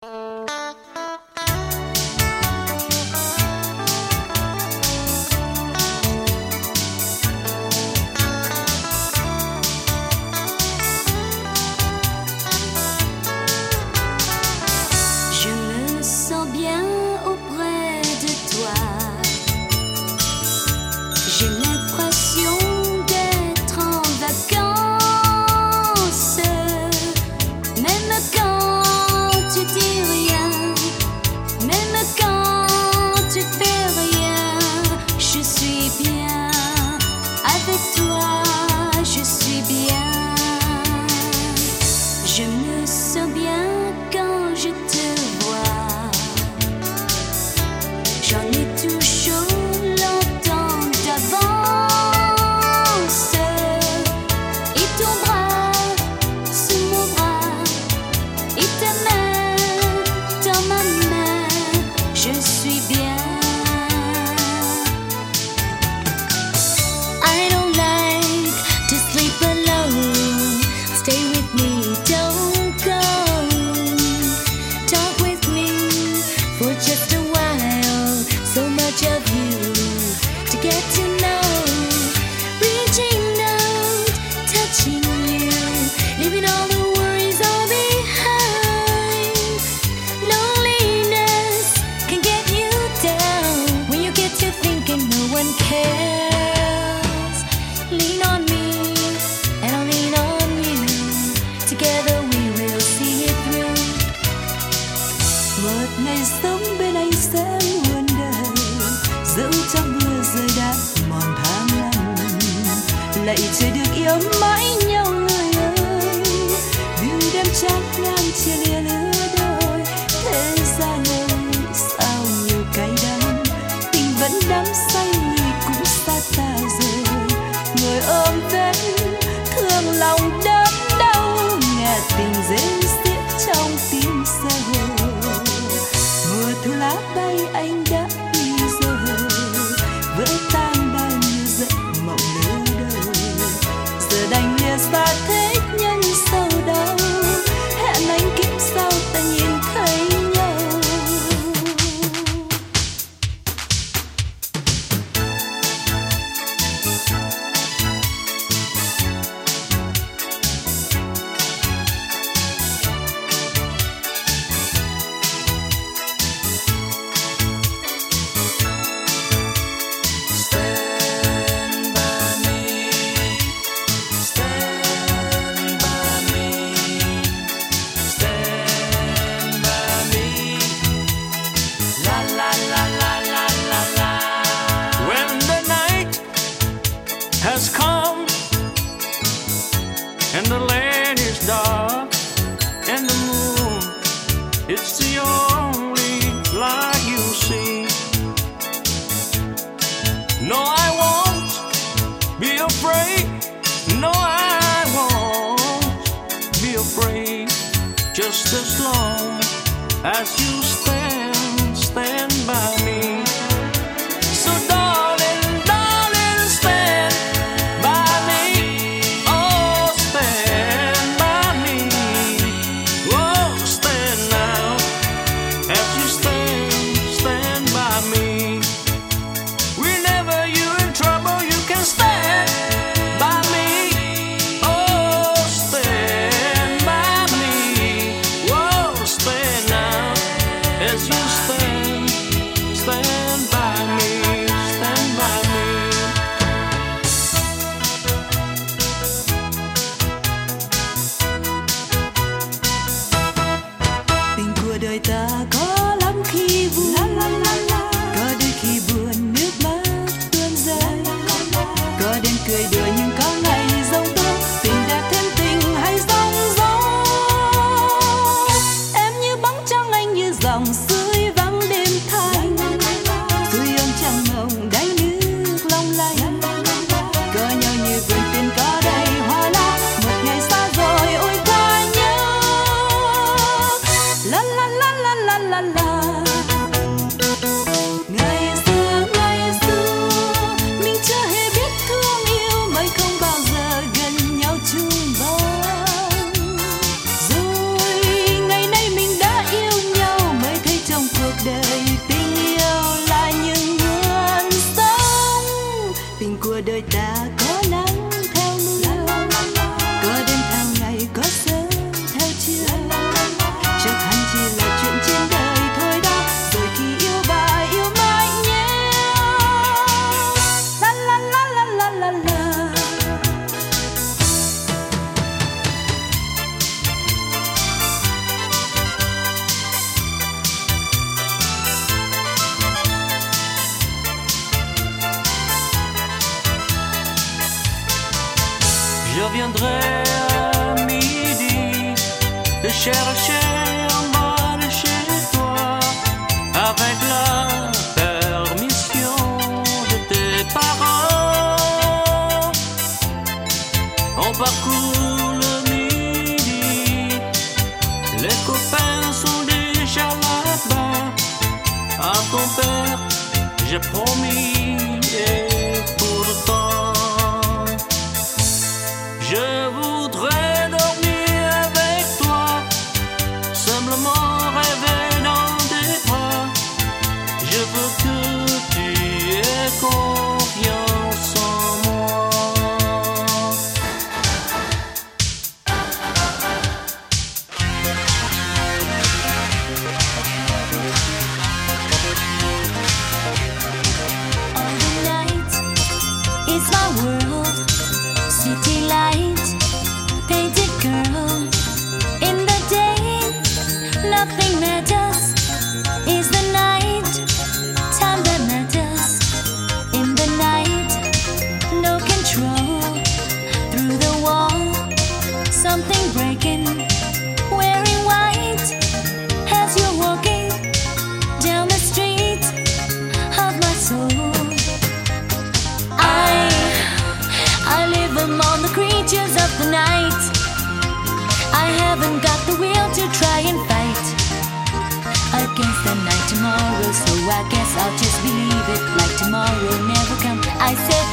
Rồi ngày nay mình đã yêu nhau. viendrai à midi te chercher en bas de chez toi avec la permission de tes parents. On parcourt le midi, les copains sont déjà là-bas. À ton père, j'ai promis et pourtant je voudrais dormir avec toi, simplement rêver dans tes bras. Je veux que tu aies confiance en moi. All the night is my world, city light, painted girl. In the day, nothing matters. Is the night, time that matters. In the night, no control. Through the wall, something breaking. Wearing white as you're walking down the street of my soul. I live among the creatures of the night. I haven't got the will to try and fight against the night tomorrow, so I guess I'll just believe it like tomorrow never come. I said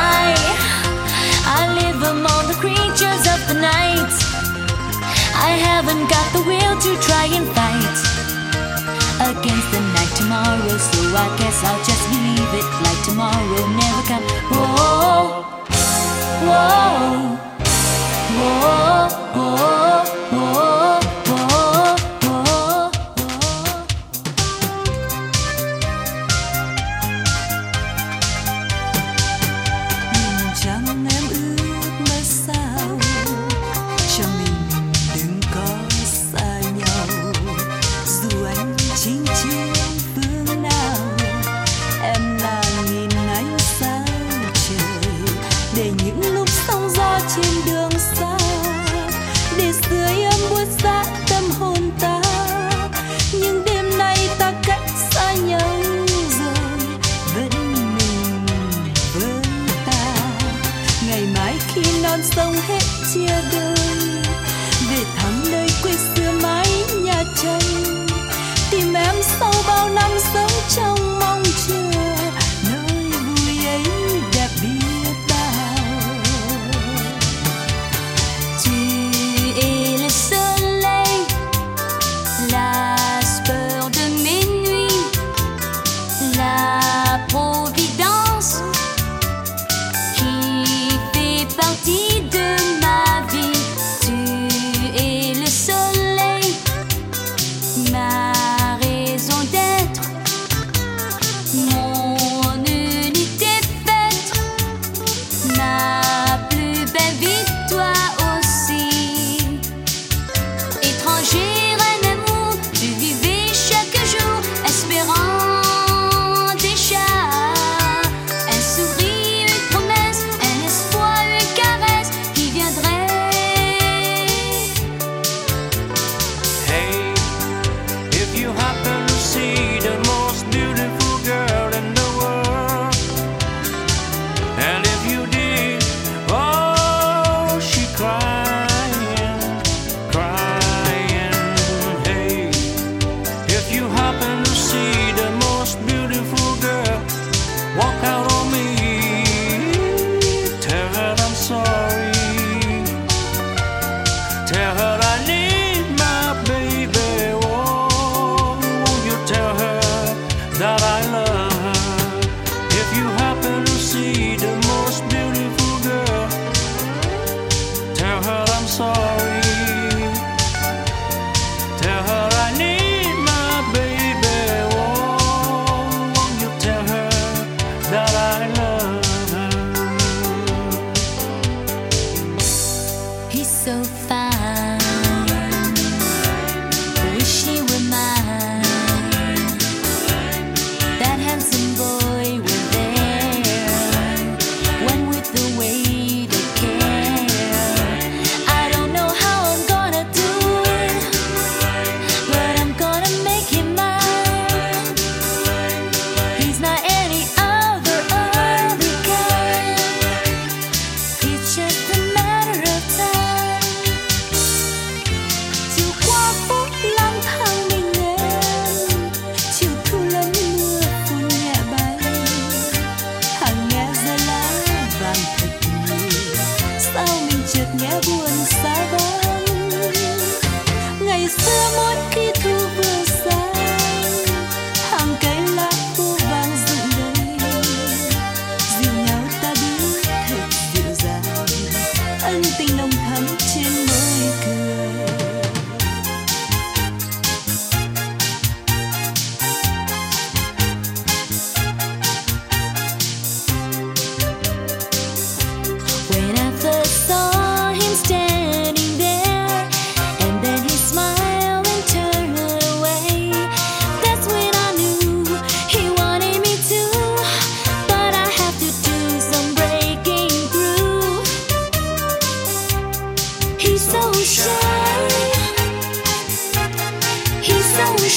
I live among the creatures of the night. I haven't got the will to try and fight against the night tomorrow, so I guess I'll just believe it like tomorrow never come. Whoa, whoa, whoa, whoa, whoa, whoa, whoa, whoa. Trăng em ước mơ sao cho mình đừng có xa nhau, dù anh chính trên phương nào em là nghìn ánh sáng trời, để những lúc sóng gió trên đường xa, để sưởi ấm buốt giá tâm hồn ta. Nhưng đêm nay ta cách xa nhau rồi, vẫn mình với ta. Ngày mai khi non sông hết chia đôi, về thăm nơi quê xưa mái nhà tranh, tìm em sau bao năm sống trong mong chờ, nơi vui ấy đẹp biết bao. Tu es le soleil, la speur de mes nuits, la providence qui fait partie de ma vie. Tu es le soleil, ma raison d'être, mon unité faite, ma plus belle victoire aussi. Étranger, un amour, tu vivais chaque jour, espérant déjà un sourire, une promesse, un espoir, une caresse qui viendrait. Hey, if you happen to see the most beautiful girl in the world, and if you did, oh, she crying, crying. Hey, if you happen to see the most beautiful girl walk out on me, tell her I'm sorry. Tell her I need my baby. Won't you tell her that I love her? If you happen to see the most beautiful girl, tell her I'm sorry. Tell her I need my baby. Won't you tell her that I love her? He's so fine, wish he were mine.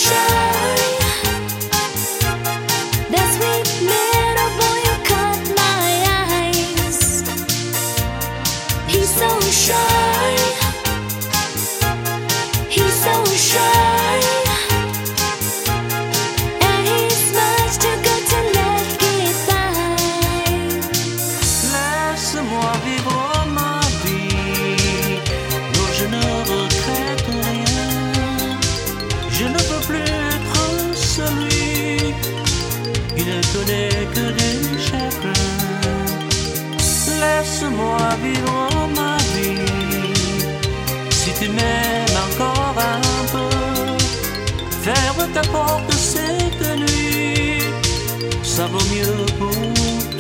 shy. That sweet little boy who caught my eyes. He's so shy. He's so shy. And he's much too good to let get by. Laisse-moi vivre ma vie, non je ne regrette rien. Je ne peux plus être celui qui ne connaît que des chagrins. Laisse-moi vivre ma vie, si tu m'aimes encore un peu. Ferme ta porte cette nuit, ça vaut mieux pour